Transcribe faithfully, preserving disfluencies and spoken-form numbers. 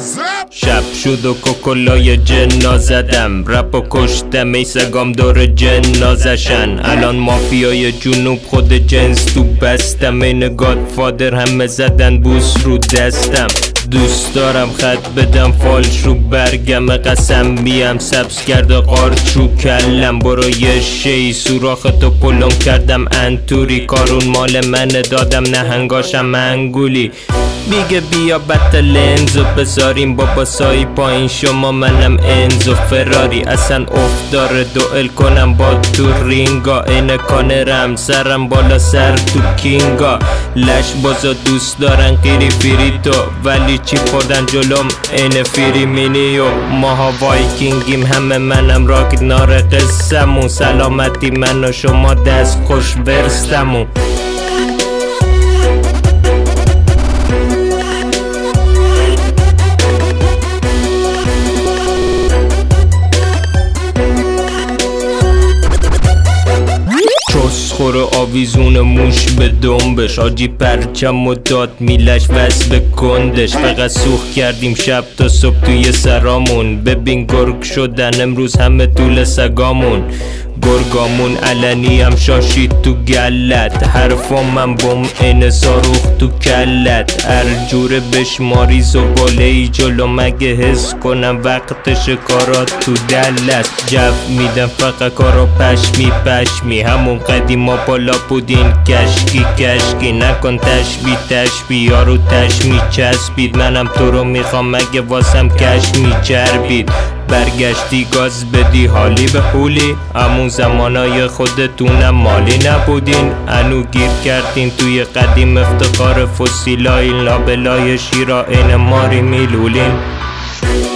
شب شد و کوکولای جنا زدم، رپ و کشتم ای سگام دور جنازشن. الان مافیای جنوب خود جنس تو بستم، این گادفادر همه زدن بوس رو دستم. دوست دارم خط بدم فالش رو برگم، قسم بیم سبز کرده قارچ رو کلم. برو یه شی سوراخ تو پلم کردم انتوری، کارون مال من دادم نهنگاشم انگولی. میگه بیا بطل انزو بذاریم بابا سایی پایین شما منم انزو فراری. اصلا افتار دوئل کنم با تو رینگا، این کانرم سرم بالا سر تو کینگا. لش بازا دوست دارن قیری فیری تو، ولی چی خوردن جلوم این فیری مینیو. ماها وایکینگیم همه منم راکت نار قصمون، سلامتی من و شما دست خوش برستمون. خور آویزون موش به دنبش، آجی پرچم و داد میلش وز به کندش. فقط سوخ کردیم شب تا صبح توی سرامون، ببین گرگ شدن امروز همه طول سگامون. گرگامون علنی هم شاشید تو گلت، حرفام من بوم این صاروخ تو کلت. هر جوره بشماری زباله ای جلو مگه حس کنم وقت شکارات تو دلت. جف میدم فقط کارا پشمی پشمی، همون قدیم ما بالا بودین کشکی کشکی. نکن تشبی تشبی یارو تشمی چسبید، منم تو رو میخوام مگه واسم کش میچربید. برگشتی گاز بدی حالی به حولی، همون زمانای خودتونم مالی نبودین. انو گیر کردین توی قدیم افتخار فسیلای لابلای شیرا این ماری میلولین.